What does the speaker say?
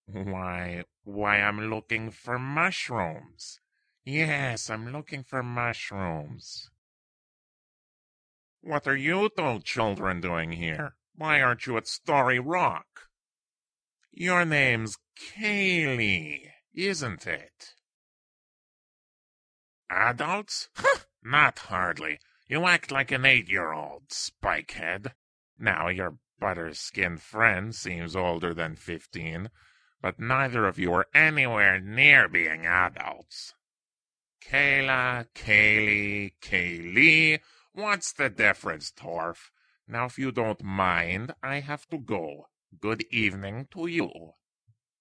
Why, I'm looking for mushrooms. Yes, I'm looking for mushrooms. What are you two children doing here? Why aren't you at Story Rock? Your name's Kaylee, isn't it? Adults? Not hardly. You act like an 8-year-old, Spikehead. Now your butter-skinned friend seems older than 15, but neither of you are anywhere near being adults. Kayla, Kaylee, Kaylee. What's the difference, Torf? Now, if you don't mind, I have to go. Good evening to you.